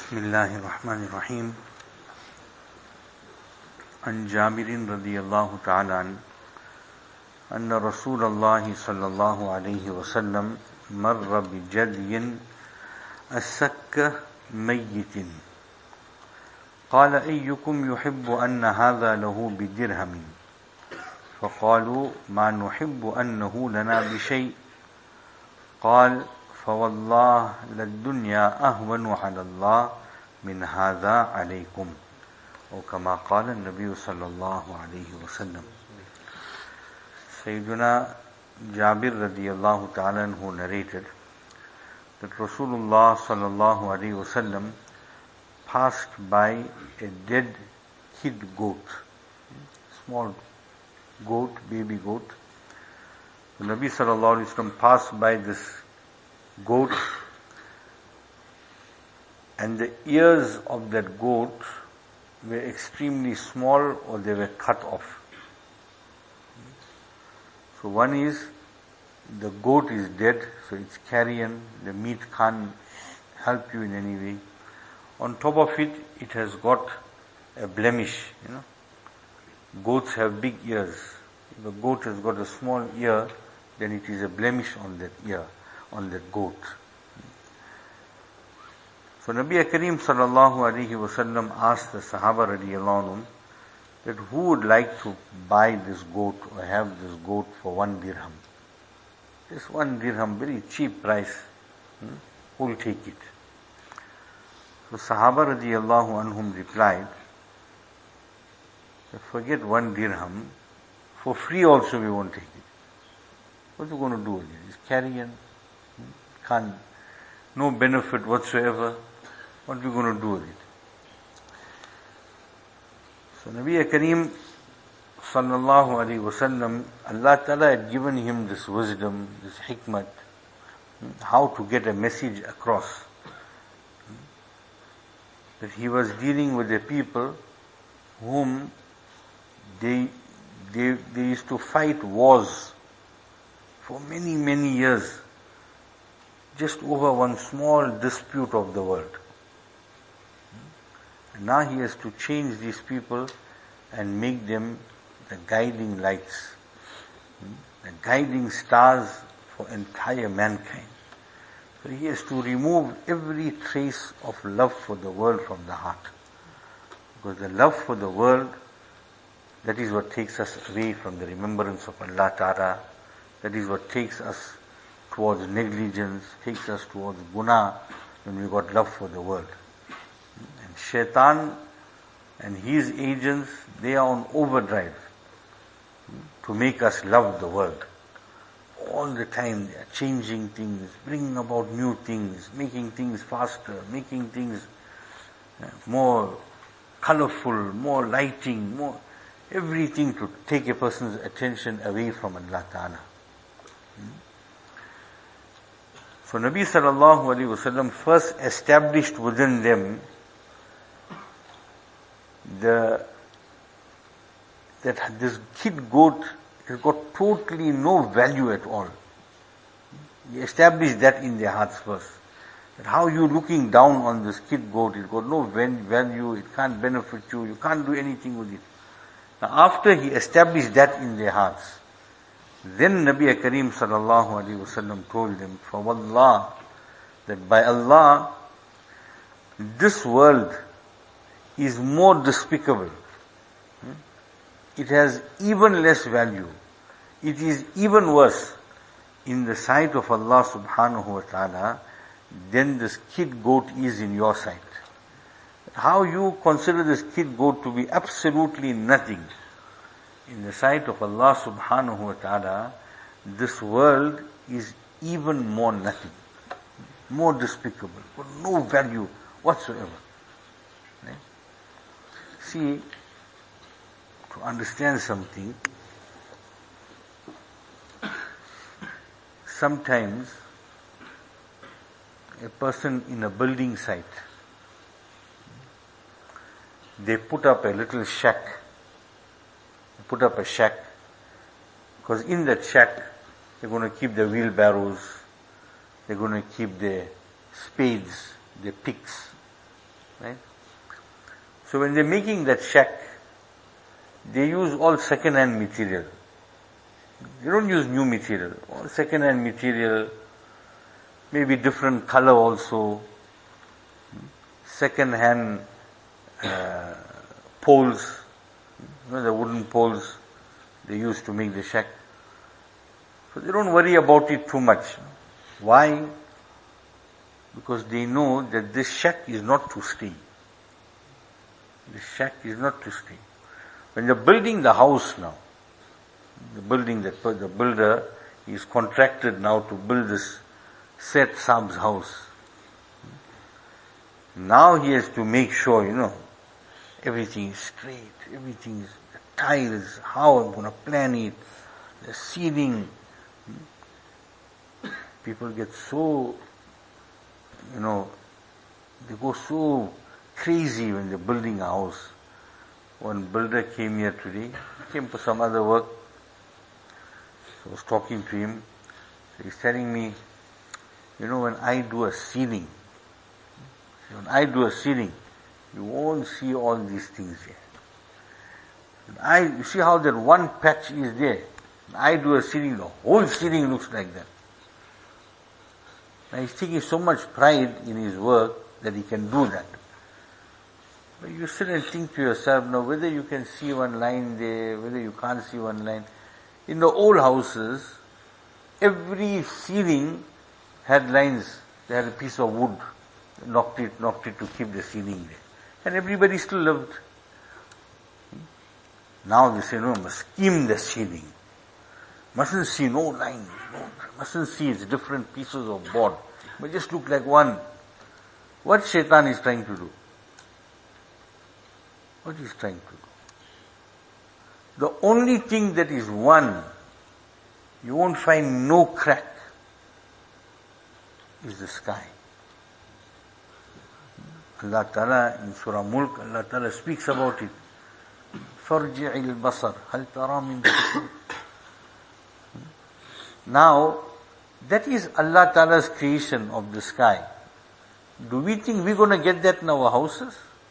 Bismillahirrahmanirrahim. An Jabirin radiyallahu ta'ala anna Rasulullah sallallahu alayhi wa sallam marra bi jadyin as-sakka mayyitin. Qala ayyukum yuhibbu anna hadha lahu bi dirhamin. فقالوا ما نحب أنه لنا بشيء. قال فوالله للدنيا أهون على الله من هذا عليكم. أو كما قال النبي صلى الله عليه وسلم. Sayyiduna Jabir radiyallahu ta'ala anhu narrated that Rasulullah sallallahu alayhi wasallam passed by a dead kid goat, small goat, baby goat. The Nabi sallallahu alayhi wasallam passed by this goat, and the ears of that goat were extremely small, or they were cut off. So one is, the goat is dead, so it's carrion, the meat can't help you in any way. On top of it, it has got a blemish, Goats have big ears. If a goat has got a small ear, then it is a blemish on that ear, on that goat. So Nabi Kareem sallallahu alaihi wasallam asked the Sahaba radiyallahu anhum that who would like to buy this goat or have this goat for 1 dirham? Just 1 dirham, very cheap price. Who will take it? So Sahaba radiyallahu anhum replied, forget 1 dirham, for free also we won't take it. What are you going to do with it? It's carrion, no benefit whatsoever. What are you going to do with it? So Nabi Kareem sallallahu alaihi wasallam, Allah Ta'ala had given him this wisdom, this hikmat, how to get a message across. That he was dealing with a people whom they used to fight wars for many, many years, just over one small dispute of the world. And now he has to change these people and make them the guiding lights, the guiding stars for entire mankind. So he has to remove every trace of love for the world from the heart. Because the love for the world, that is what takes us away from the remembrance of Allah Ta'ala. That is what takes us towards negligence, takes us towards guna, when we got love for the world. And Shaitan and his agents, they are on overdrive to make us love the world. All the time they are changing things, bringing about new things, making things faster, making things more colorful, more lighting, more everything to take a person's attention away from Allah Ta'ala. So Nabi sallallahu alaihi wasallam first established within them that this kid goat has got totally no value at all. He established that in their hearts first. That how you looking down on this kid goat, it's got no value, it can't benefit you, you can't do anything with it. Now after he established that in their hearts, then Nabi Kareem sallallahu alaihi wasallam told them, for wallah, that by Allah, this world is more despicable. It has even less value. It is even worse in the sight of Allah subhanahu wa ta'ala than this kid goat is in your sight. How you consider this kid goat to be absolutely nothing. In the sight of Allah subhanahu wa ta'ala, this world is even more nothing, more despicable, with no value whatsoever. Right? See, to understand something, sometimes a person in a building site, they put up a little shack, because in that shack they're going to keep the wheelbarrows, they're going to keep the spades, the picks, Right? So when they're making that shack, they use all second-hand material. They don't use new material. All second-hand material, maybe different color also. Second-hand poles, the wooden poles they use to make the shack. So they don't worry about it too much. Why? Because they know that this shack is not to stay. This shack is not to stay. When they're building the house now, the builder is contracted now to build this Seth Saab's house. Now he has to make sure, everything is straight, everything is, the tiles, how I'm going to plan it, the ceiling. People get so, they go so crazy when they're building a house. One builder came here today, he came for some other work. So I was talking to him. So he's telling me, when I do a ceiling, you won't see all these things here. You see how that one patch is there? When I do a ceiling, the whole ceiling looks like that. And he's taking so much pride in his work that he can do that. But you sit and think to yourself, now whether you can see one line there, whether you can't see one line. In the old houses, every ceiling had lines. They had a piece of wood, knocked it to keep the ceiling there. And everybody still lived. Now they say, no, must skim the ceiling. Mustn't see no lines, mustn't see it's different pieces of board. But just look like one. What Shaitan is trying to do? What he's trying to do? The only thing that is one, you won't find no crack, is the sky. Allah Ta'ala in Surah Mulk, Allah Ta'ala speaks about it. فَارْجِعِ الْبَصَرِ هَلْ تَرَى مِنْ فُطُورٍ. Now, that is Allah Ta'ala's creation of the sky. Do we think we're going to get that in our houses?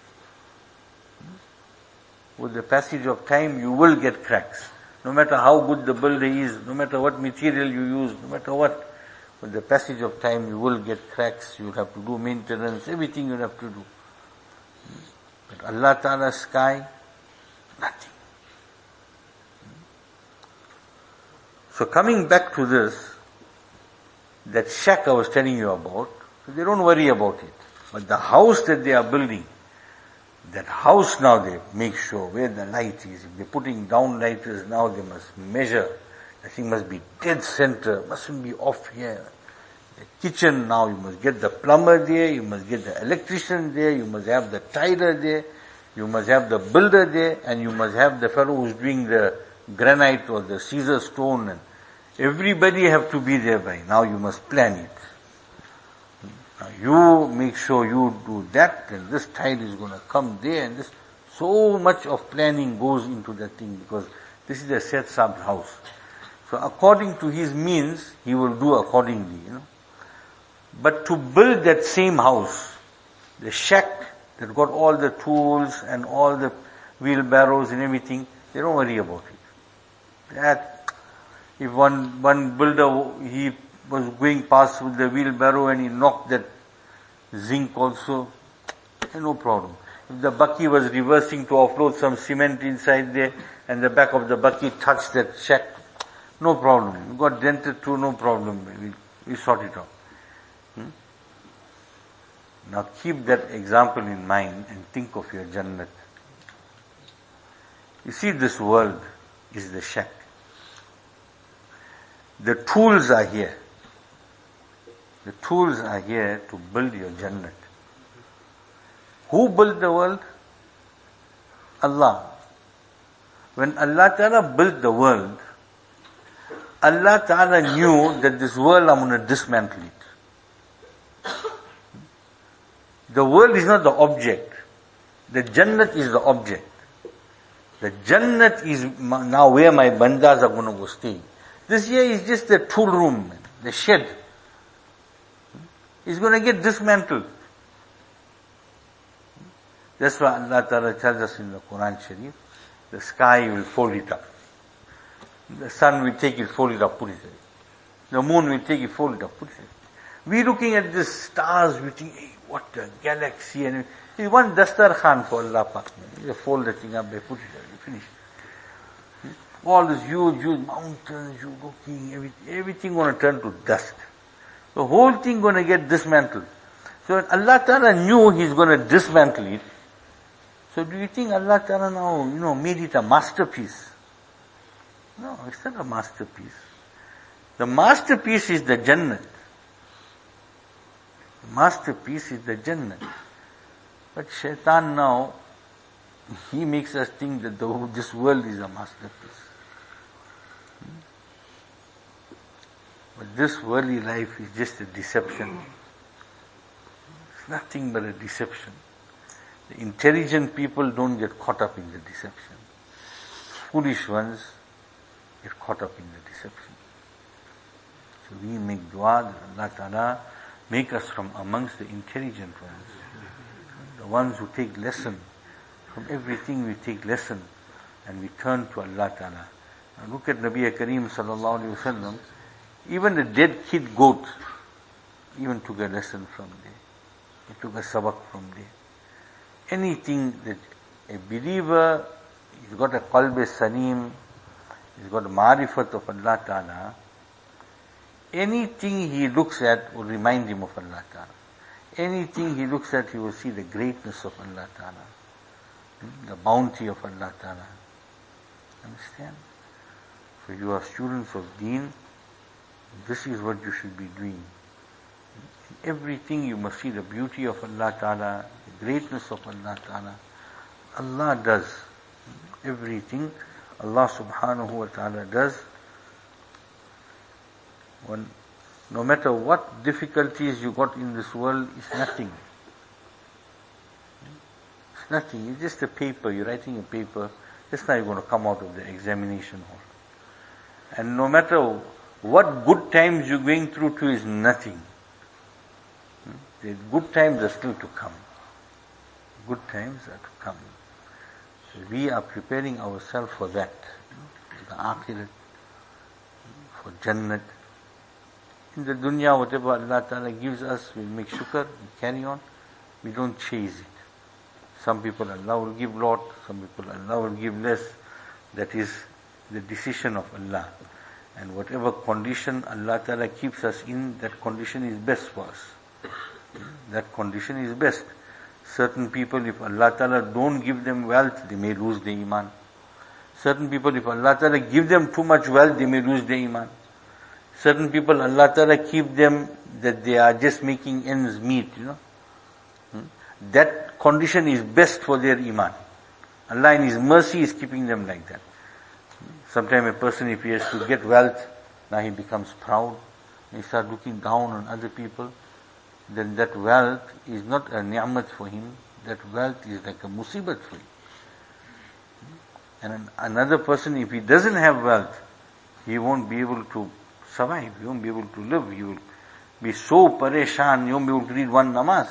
With the passage of time, you will get cracks. No matter how good the builder is, no matter what material you use, no matter what, with the passage of time, you will get cracks. You'll have to do maintenance, everything you'll have to do. But Allah Ta'ala's sky, nothing. So coming back to this, that shack I was telling you about, they don't worry about it. But the house that they are building, that house now they make sure where the light is. If they're putting down lighters now, they must measure. The thing must be dead center, mustn't be off here. The kitchen now, you must get the plumber there, you must get the electrician there, you must have the tiler there, you must have the builder there, and you must have the fellow who's doing the granite or the Caesar stone, and everybody have to be there by. Now you must plan it. Now you make sure you do that, and this tile is going to come there, and this. So much of planning goes into that thing, because this is a Seth Saab's house. So according to his means, he will do accordingly, But to build that same house, the shack that got all the tools and all the wheelbarrows and everything, they don't worry about it. That, if one builder, he was going past with the wheelbarrow and he knocked that zinc also, no problem. If the bucky was reversing to offload some cement inside there and the back of the bucky touched that shack, no problem. You got dented through, no problem. We sort it out. Now keep that example in mind and think of your Jannat. You see, this world is the shack. The tools are here. The tools are here to build your Jannat. Who built the world? Allah. When Allah Ta'ala built the world, Allah Ta'ala knew that this world I'm going to dismantle it. The world is not the object. The Jannat is the object. The Jannat is now where my bandas are going to go stay. This here is just the tool room, the shed. It's going to get dismantled. That's why Allah Ta'ala tells us in the Quran Sharif, the sky will fold it up. The sun will take it, fold it up, put it there. The moon will take it, fold it up, put it there. We're looking at the stars, we think, hey, what a galaxy, and it's one Dastar Khan for Allah Pak. You fold the thing up, they put it there, you finish. All these huge mountains, you're looking, everything gonna turn to dust. The whole thing gonna get dismantled. So Allah Ta'ala knew He's gonna dismantle it. So do you think Allah Ta'ala now, made it a masterpiece? No, it's not a masterpiece. The masterpiece is the Jannat. The masterpiece is the Jannat. But Shaitan now, he makes us think that this world is a masterpiece. But this worldly life is just a deception. It's nothing but a deception. The intelligent people don't get caught up in the deception. Foolish ones get caught up in the deception. So we make dua that Allah Ta'ala make us from amongst the intelligent ones. The ones who take lesson. From everything we take lesson and we turn to Allah Ta'ala. Now look at Nabi Kareem Sallallahu Alaihi Wasallam. Even the dead kid goat even took a lesson from there. He took a sabak from there. Anything that a believer, he's got a qalb salim, he's got a marifat of Allah Ta'ala, anything he looks at will remind him of Allah Ta'ala. Anything he looks at, he will see the greatness of Allah Ta'ala, the bounty of Allah Ta'ala. Understand? So you are students of Deen, this is what you should be doing. In everything you must see the beauty of Allah Ta'ala, the greatness of Allah Ta'ala. Allah does everything. Allah Subhanahu wa Ta'ala does. No matter what difficulties you got in this world, it's nothing. It's nothing. It's just a paper. You're writing a paper. Just now you're going to come out of the examination hall. And no matter what good times you're going through to is nothing. The good times are still to come. Good times are to come. So we are preparing ourselves for that. The Akhirat, for Jannat. In the dunya, whatever Allah Ta'ala gives us, we make shukr, we carry on. We don't chase it. Some people Allah will give lot, some people Allah will give less. That is the decision of Allah. And whatever condition Allah Ta'ala keeps us in, that condition is best for us. That condition is best. Certain people, if Allah Ta'ala don't give them wealth, they may lose their iman. Certain people, if Allah Ta'ala give them too much wealth, they may lose their iman. Certain people, Allah Ta'ala keep them that they are just making ends meet, That condition is best for their iman. Allah in His mercy is keeping them like that. Sometimes a person, if he has to get wealth, now he becomes proud. He starts looking down on other people. Then that wealth is not a ni'mat for him. That wealth is like a musibat for him. And another person, if he doesn't have wealth, he won't be able to survive. He won't be able to live. He will be so pareshan, he won't be able to read one namaz.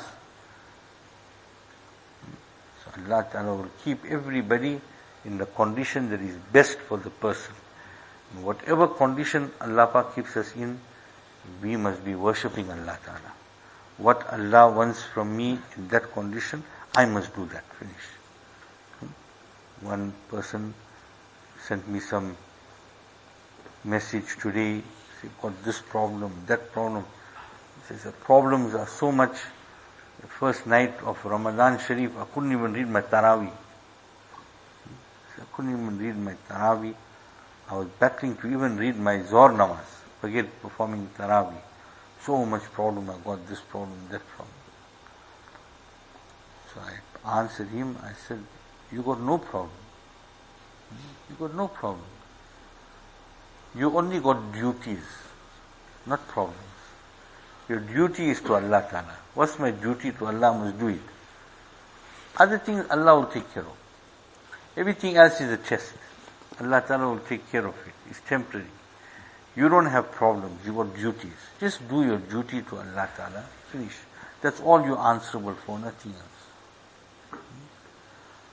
So Allah Ta'ala will keep everybody in the condition that is best for the person. In whatever condition Allah Pak keeps us in, we must be worshipping Allah Ta'ala. What Allah wants from me in that condition, I must do that. Finish. One person sent me some message today, he got this problem, that problem. He says the problems are so much. The first night of Ramadan Sharif, I couldn't even read my Taraweeh. I couldn't even read my Taraweeh. I was battling to even read my Zohar namaz. Forget performing Taraweeh. So much problem, I got this problem, that problem. So I answered him, I said, you got no problem. You got no problem. You only got duties, not problems. Your duty is to Allah Ta'ala. What's my duty to Allah? I must do it. Other things Allah will take care of. Everything else is a test. Allah Ta'ala will take care of it. It's temporary. You don't have problems, you got duties. Just do your duty to Allah Ta'ala. Finish. That's all you're answerable for, nothing else.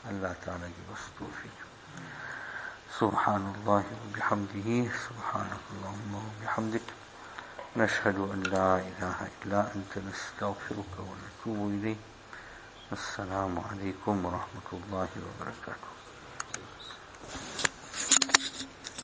अल्लाह ताला की बस तौफीक। सुब्हानल्लाहि व बिहम्दिही, सुब्हानकल्लाहुम्मा व बिहम्दिक, नशहदु अन ला इलाहा इल्ला अंता, नस्तगफिरुका व नतूबु इलैक। अस्सलामु अलैकुम व रहमतुल्लाहि व बरकातुहू।